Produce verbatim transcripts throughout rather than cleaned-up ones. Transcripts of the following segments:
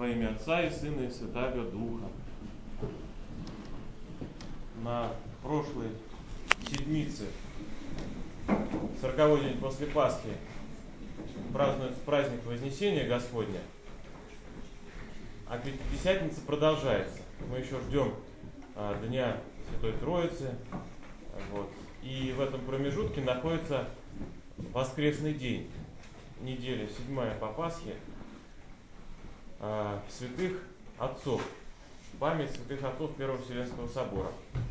Во имя Отца и Сына и Святаго Духа. На прошлой седмице, сороковой день после Пасхи, празднуется праздник Вознесения Господня, а Пятидесятница продолжается. Мы еще ждем а, Дня Святой Троицы, вот. И в этом промежутке находится воскресный день, неделя седьмая по Пасхе, а, святых отцов, память святых отцов Первого Вселенского собора.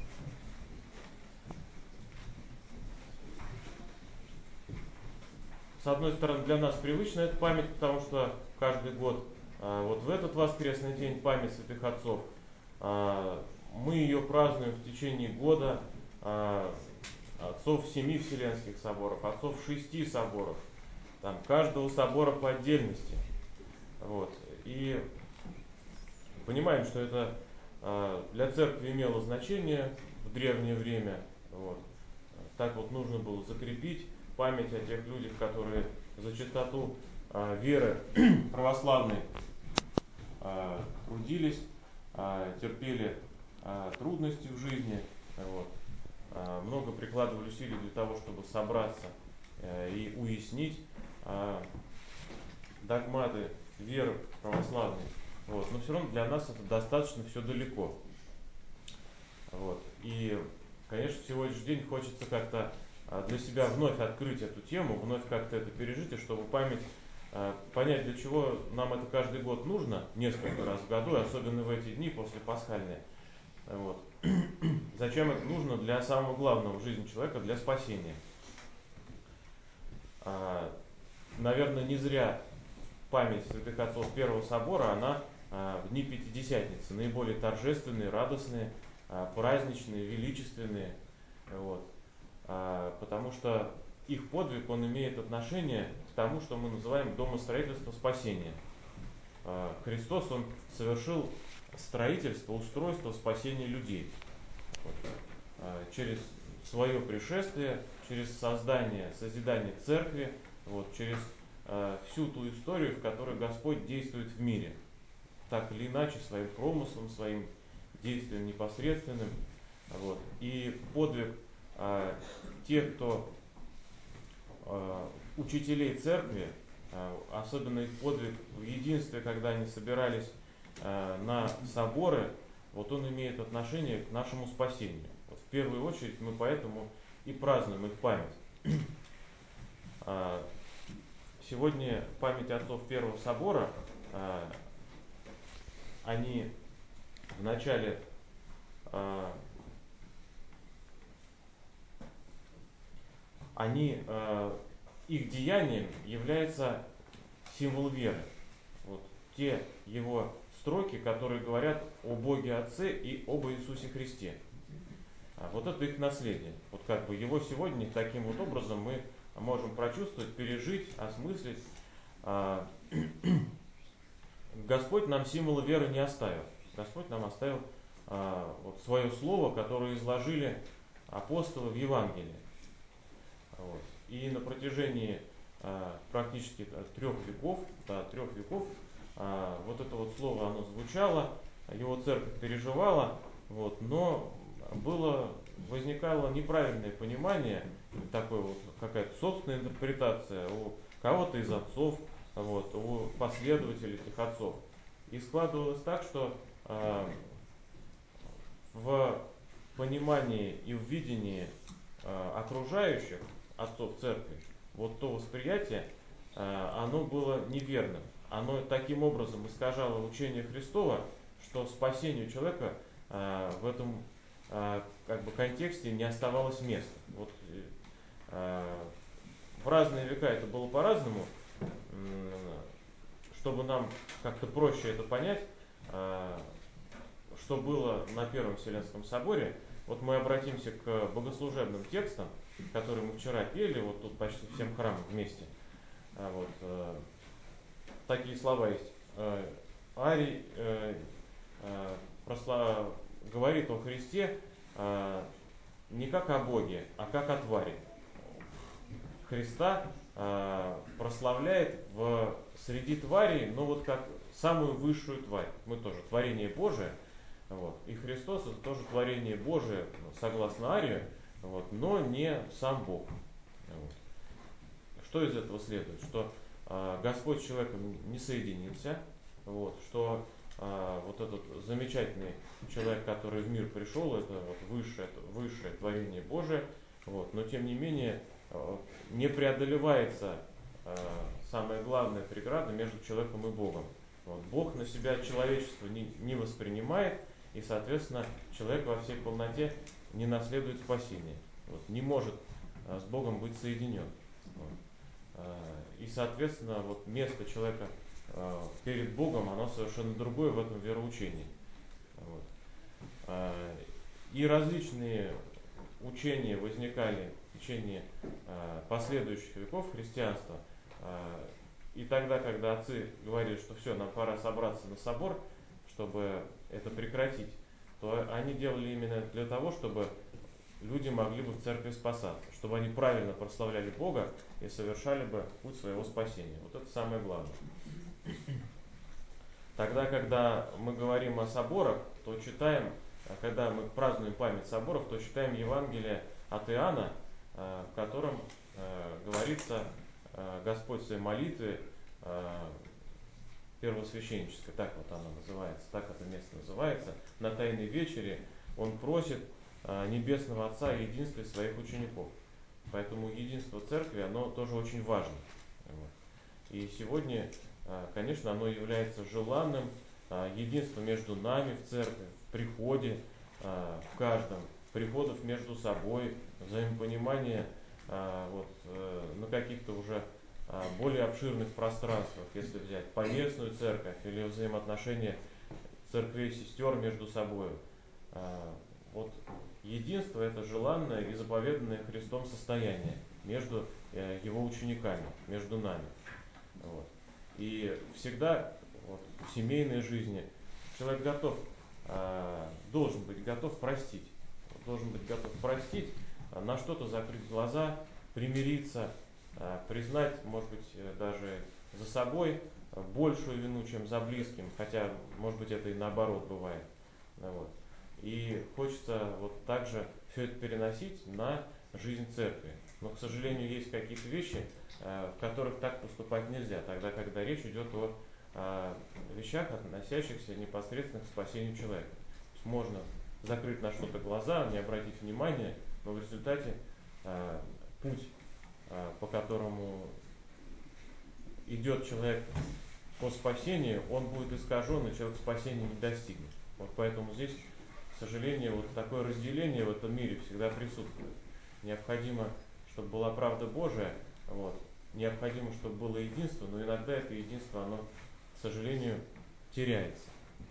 С одной стороны, для нас привычна эта память, потому что каждый год, а, вот в этот воскресный день, память святых отцов, а, мы ее празднуем в течение года, а, отцов семи Вселенских соборов, отцов шести соборов, там, каждого собора по отдельности. Вот. И понимаем, что это а, для церкви имело значение в древнее время. Вот. Так вот нужно было закрепить память о тех людях, которые за чистоту а, веры православной а, трудились, а, терпели а, трудности в жизни, вот, а, много прикладывали усилий для того, чтобы собраться а, и уяснить а, догматы веры православной. Вот. Но все равно для нас это достаточно все далеко. Вот. И, конечно, в сегодняшний день хочется как-то для себя вновь открыть эту тему, вновь как-то это пережить, и чтобы память, понять, для чего нам это каждый год нужно, несколько раз в году, и особенно в эти дни после пасхальные. Вот. Зачем это нужно? Для самого главного в жизни человека, для спасения. Наверное, не зря память святых отцов Первого собора, она в дни Пятидесятницы, наиболее торжественные, радостные, праздничные, величественные. Вот. Потому что их подвиг, он имеет отношение к тому, что мы называем домостроительство спасения. Христос, он совершил строительство, устройство спасения людей. Вот. Через свое пришествие, через создание, созидание церкви, вот, через всю ту историю, в которой Господь действует в мире. Так или иначе, своим промыслом, своим действием непосредственным. Вот. И подвиг а, тех, кто а, учителей церкви, а, особенно их подвиг в единстве, когда они собирались а, на соборы, вот он имеет отношение к нашему спасению. Вот в первую очередь мы поэтому и празднуем их память. А, сегодня память отцов Первого собора, а, они в начале а, они, э, их деянием является символ веры. Вот те его строки, которые говорят о Боге Отце и об Иисусе Христе. А вот это их наследие. Вот как бы его сегодня таким вот образом мы можем прочувствовать, пережить, осмыслить. А, Господь нам символы веры не оставил. Господь нам оставил а, вот свое слово, которое изложили апостолы в Евангелии. Вот. И на протяжении а, практически трех веков, да, трех веков, а, вот это вот слово, оно звучало, его церковь переживала, вот, но было, возникало неправильное понимание, такое вот, какая-то собственная интерпретация у кого-то из отцов, вот, у последователей этих отцов. И складывалось так, что а, в понимании и в видении а, окружающих отцов церкви, вот то восприятие, оно было неверным. Оно таким образом искажало учение Христова, что спасению человека в этом как бы контексте не оставалось места. Вот, в разные века это было по-разному. Чтобы нам как-то проще это понять, что было на Первом Вселенском соборе, вот мы обратимся к богослужебным текстам, которые мы вчера пели, вот тут почти всем храмам вместе. Вот, э, такие слова есть. Э, Арий э, э, прослав... говорит о Христе э, не как о Боге, а как о твари. Христа э, прославляет в, среди тварей, ну вот как самую высшую тварь. Мы тоже творение Божие, вот, и Христос это тоже творение Божие, согласно Арию, вот, но не сам Бог. Вот. Что из этого следует? Что э, Господь с человеком не соединился, вот, что э, вот этот замечательный человек, который в мир пришел, это вот высшее, высшее творение Божие, вот, но тем не менее э, не преодолевается э, самая главная преграда между человеком и Богом. Вот, Бог на себя человечество не, не воспринимает, и, соответственно, человек во всей полноте не наследует спасение. Вот, не может э, с Богом быть соединен. Вот. И, соответственно, вот место человека э, перед Богом, оно совершенно другое в этом вероучении. Вот. Э, и различные учения возникали в течение э, последующих веков христианства. Э, и тогда, когда отцы говорили, что все, нам пора собраться на собор, чтобы это прекратить, то они делали именно для того, чтобы люди могли бы в церкви спасаться, чтобы они правильно прославляли Бога и совершали бы путь своего спасения. Вот это самое главное. Тогда, когда мы говорим о соборах, то читаем, когда мы празднуем память соборов, то читаем Евангелие от Иоанна, в котором говорится Господь в своей молитве первосвященнической, так вот она называется, так это место называется, на Тайной вечере он просит Небесного Отца и единстве своих учеников. Поэтому единство церкви, оно тоже очень важно. И сегодня, конечно, оно является желанным, единство между нами в церкви, в приходе, в каждом, приходов между собой, взаимопонимание вот, на каких-то уже более обширных пространствах, если взять поместную церковь или взаимоотношения церквей, сестер между собой. Вот единство – это желанное и заповеданное Христом состояние между Его учениками, между нами. Вот. И всегда вот, в семейной жизни человек готов, должен быть готов простить. Должен быть готов простить, на что-то закрыть глаза, примириться, признать, может быть, даже за собой большую вину, чем за близким, хотя, может быть, это и наоборот бывает. Вот. И хочется вот также все это переносить на жизнь церкви. Но, к сожалению, есть какие-то вещи, в которых так поступать нельзя, тогда, когда речь идет о вещах, относящихся непосредственно к спасению человека. То есть можно закрыть на что-то глаза, не обратить внимания, но в результате путь, по которому идет человек по спасению, он будет искажен, и человек спасения не достигнет. Вот поэтому здесь, к сожалению, вот такое разделение в этом мире всегда присутствует. Необходимо, чтобы была правда Божия, вот. Необходимо, чтобы было единство, но иногда это единство, оно, к сожалению, теряется.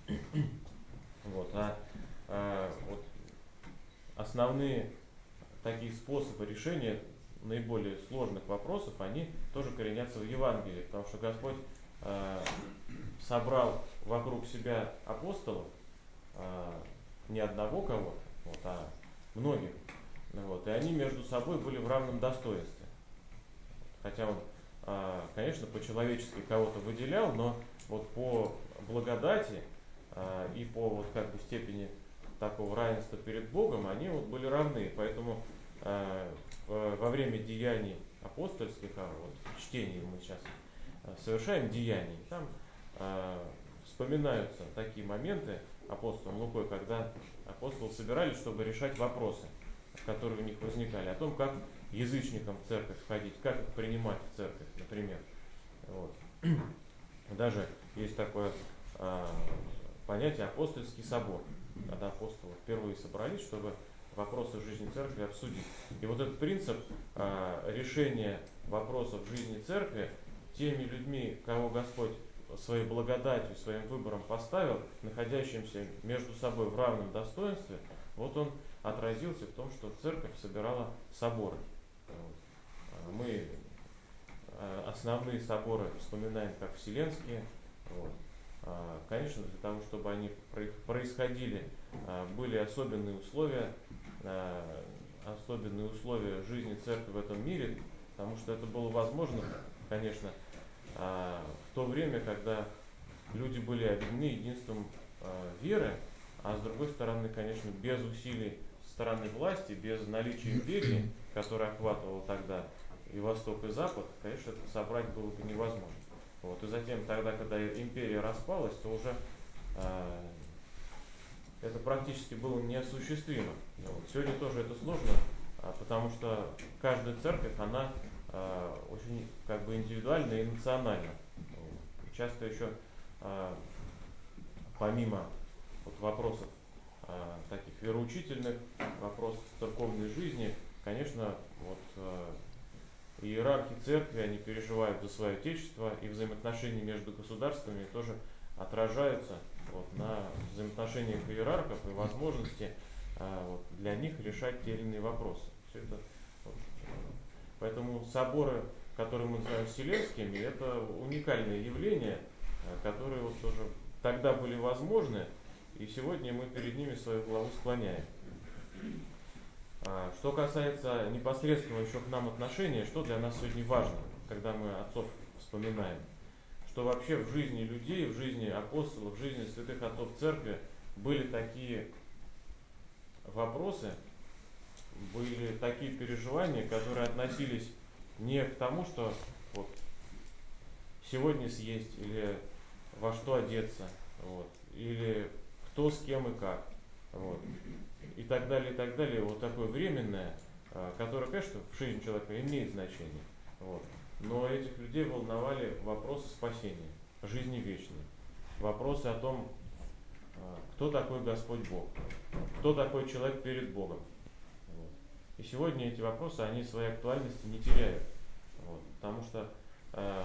Вот. А, а вот основные такие способы решения наиболее сложных вопросов, они тоже коренятся в Евангелии, потому что Господь э, собрал вокруг себя апостолов, э, не одного кого-то, вот, а многих, вот, и они между собой были в равном достоинстве. Хотя он, э, конечно, по-человечески кого-то выделял, но вот по благодати э, и по вот, как бы, степени такого равенства перед Богом они вот были равны, поэтому э, во время деяний апостольских, а вот чтение мы сейчас совершаем деяний, там э, вспоминаются такие моменты апостолом Лукой, когда апостолы собирались, чтобы решать вопросы, которые у них возникали, о том, как язычникам в церковь входить, как их принимать в церковь, например. Вот. Даже есть такое э, понятие апостольский собор, когда апостолы впервые собрались, чтобы вопросы жизни церкви обсудить. И вот этот принцип э, решения вопросов жизни церкви теми людьми, кого Господь своей благодатью, своим выбором поставил, находящимся между собой в равном достоинстве, вот он отразился в том, что церковь собирала соборы. Вот. Мы э, основные соборы вспоминаем как вселенские. Вот. Конечно, для того, чтобы они происходили, были особенные условия, особенные условия жизни церкви в этом мире, потому что это было возможно, конечно, в то время, когда люди были объединены единством э, веры, а с другой стороны, конечно, без усилий со стороны власти, без наличия империи, которая охватывала тогда и Восток, и Запад, конечно, это собрать было бы невозможно. Вот. И затем, тогда, когда империя распалась, то уже э, это практически было неосуществимо. Вот. Сегодня тоже это сложно, а, потому что каждая церковь, она а, очень как бы индивидуальна и национальна. Вот. Часто еще а, помимо вот, вопросов а, таких вероучительных, вопросов церковной жизни, конечно, вот, а, иерархи церкви, они переживают за свое отечество, и взаимоотношения между государствами тоже отражаются вот, на взаимоотношениях иерархов и возможности а, вот, для них решать те или иные вопросы. Все это, вот, поэтому соборы, которые мы называем вселенскими, это уникальное явление, которые вот тоже тогда были возможны, и сегодня мы перед ними свою главу склоняем. Что касается непосредственного еще к нам отношения, что для нас сегодня важно, когда мы отцов вспоминаем, что вообще в жизни людей, в жизни апостолов, в жизни святых отцов церкви были такие вопросы, были такие переживания, которые относились не к тому, что вот, сегодня съесть, или во что одеться, вот, или кто с кем и как, вот, и так далее, и так далее, вот такое временное, которое, конечно, в жизни человека имеет значение, вот, но этих людей волновали вопросы спасения, жизни вечной, вопросы о том, кто такой Господь Бог, кто такой человек перед Богом. Вот. И сегодня эти вопросы, они своей актуальности не теряют, вот, потому что э,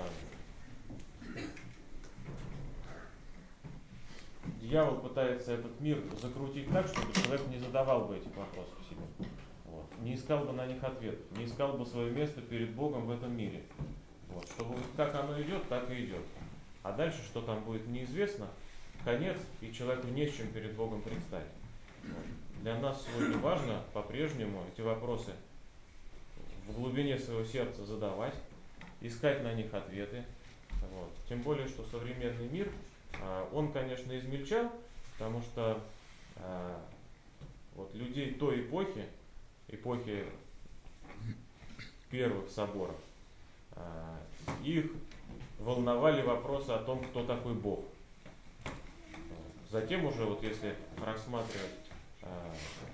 дьявол пытается этот мир закрутить так, чтобы человек не задавал бы этих вопросов себе. Вот. Не искал бы на них ответ, не искал бы свое место перед Богом в этом мире. Вот. Чтобы как оно идет, так и идет. А дальше, что там будет, неизвестно. Конец, и человеку не с чем перед Богом предстать. Вот. Для нас сегодня важно по-прежнему эти вопросы в глубине своего сердца задавать, искать на них ответы. Вот. Тем более, что современный мир, он, конечно, измельчал, потому что э, вот людей той эпохи, эпохи первых соборов, э, их волновали вопросы о том, кто такой Бог. Затем уже, вот если рассматривать э,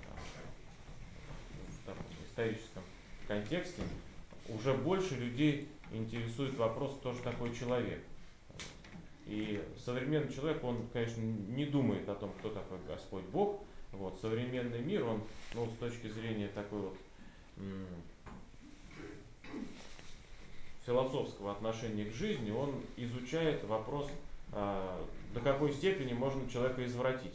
в таком историческом контексте, уже больше людей интересует вопрос, кто же такой человек. И современный человек, он, конечно, не думает о том, кто такой Господь Бог. Вот, современный мир, он, ну, с точки зрения такой вот м- философского отношения к жизни, он изучает вопрос, а, до какой степени можно человека извратить.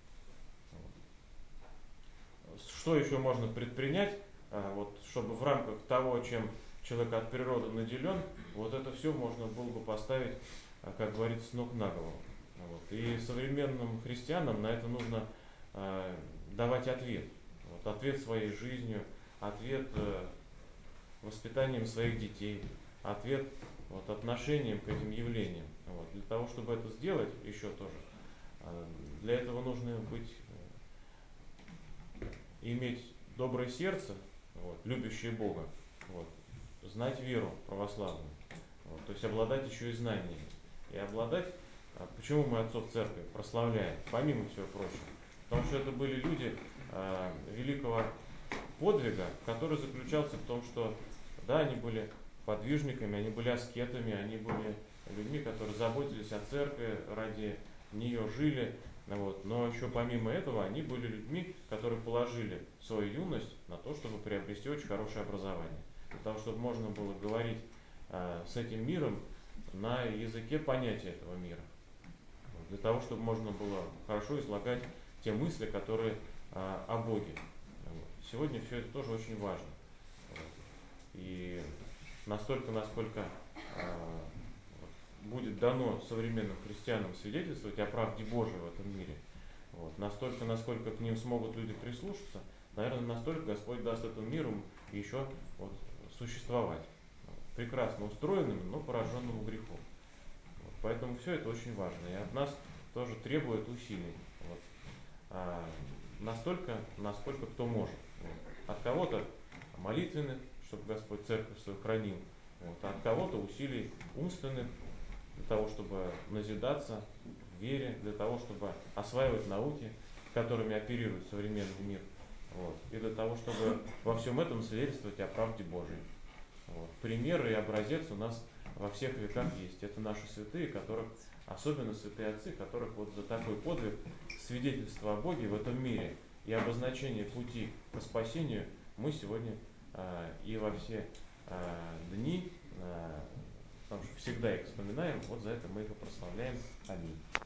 Что еще можно предпринять, а, вот, чтобы в рамках того, чем человек от природы наделен, вот это все можно было бы поставить, как говорится, с ног на голову. Вот. И современным христианам на это нужно э, давать ответ. Вот, ответ своей жизнью, ответ э, воспитанием своих детей, ответ вот, отношением к этим явлениям. Вот. Для того, чтобы это сделать, еще тоже, э, для этого нужно быть, э, иметь доброе сердце, вот, любящее Бога, вот, знать веру православную, вот, то есть обладать еще и знаниями. И обладать, почему мы отцов церкви прославляем, помимо всего прочего, потому что это были люди э, великого подвига, который заключался в том, что да, они были подвижниками, они были аскетами, они были людьми, которые заботились о церкви, ради нее жили, вот, но еще помимо этого они были людьми, которые положили свою юность на то, чтобы приобрести очень хорошее образование, для того, чтобы можно было говорить э, с этим миром на языке понятия этого мира. Для того, чтобы можно было хорошо излагать те мысли, которые а, о Боге. Сегодня все это тоже очень важно. И настолько, насколько а, будет дано современным христианам свидетельствовать о правде Божией в этом мире, вот, настолько, насколько к ним смогут люди прислушаться, наверное, настолько Господь даст этому миру еще вот, существовать. Прекрасно устроенным, но пораженному грехом. Вот. Поэтому все это очень важно. И от нас тоже требует усилий. Вот. А, настолько, насколько кто может. Вот. От кого-то молитвенных, чтобы Господь церковь свою хранил. Вот. А от кого-то усилий умственных, для того, чтобы назидаться в вере, для того, чтобы осваивать науки, которыми оперирует современный мир. Вот. И для того, чтобы во всем этом свидетельствовать о правде Божией. Вот. Пример и образец у нас во всех веках есть. Это наши святые, которых, особенно святые отцы, которых вот за такой подвиг, свидетельство о Боге в этом мире и обозначение пути к спасению мы сегодня а, и во все а, дни, а, потому что всегда их вспоминаем, вот за это мы их и прославляем. Аминь.